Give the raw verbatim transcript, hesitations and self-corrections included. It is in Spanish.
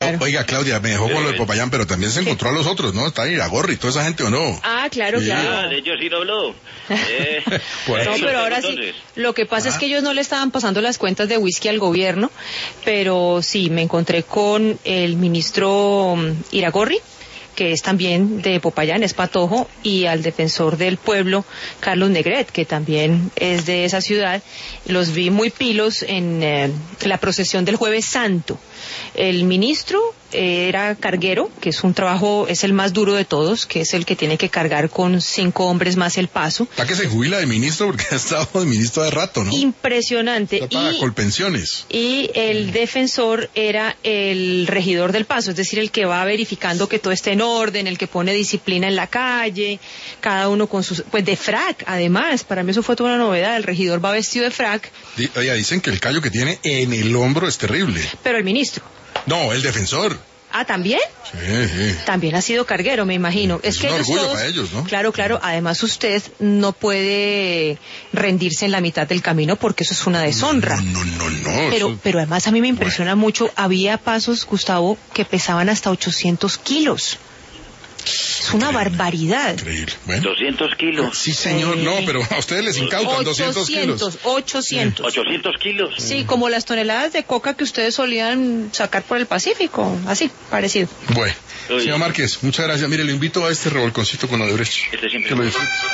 claro. Oiga, Claudia, me dejó con lo de Popayán, pero también se encontró a los otros, ¿no? Está Iragorri y toda esa gente, ¿o no? Ah, claro, Sí. claro. Ah, de ellos sí no habló. Eh, Pues, No, pero ahora sí, entonces. lo que pasa Ah. es que ellos no le estaban pasando las cuentas de whisky al gobierno, pero sí, me encontré con el ministro mm, Iragorri, que es también de Popayán, es patojo, y al defensor del pueblo, Carlos Negret, que también es de esa ciudad. Los vi muy pilos en eh, la procesión del Jueves Santo. El ministro eh, era carguero, que es un trabajo, es el más duro de todos, que es el que tiene que cargar con cinco hombres más el paso. Está que se jubila de ministro porque ha estado de ministro de rato, ¿no? Impresionante. Está para Y colpensiones. Y el defensor era el regidor del paso, es decir, el que va verificando que todo esté en orden, el que pone disciplina en la calle, cada uno con sus, pues de frac, además, para mí eso fue toda una novedad, el regidor va vestido de frac. Di- Oiga, dicen que el callo que tiene en el hombro es terrible. Pero el ministro, No, el defensor. ah, ¿también? Sí, sí. También ha sido carguero, me imagino. Es Es, que un ellos orgullo todos, para ellos, ¿no? Claro, claro, además usted no puede rendirse en la mitad del camino porque eso es una deshonra. No, no, no, no. Pero, eso- pero además a mí me impresiona mucho, había pasos, Gustavo, que pesaban hasta ochocientos kilos. Es una barbaridad. Increíble. Bueno. doscientos kilos. Sí, señor, Sí. no, pero a ustedes les incautan doscientos kilos. ochocientos, ochocientos. ochocientos kilos. Sí, como las toneladas de coca que ustedes solían sacar por el Pacífico, así, parecido. Bueno, Uy. señor Márquez, muchas gracias. Mire, le invito a este revolconcito con Odebrecht. Este siempre. Que lo disfrute.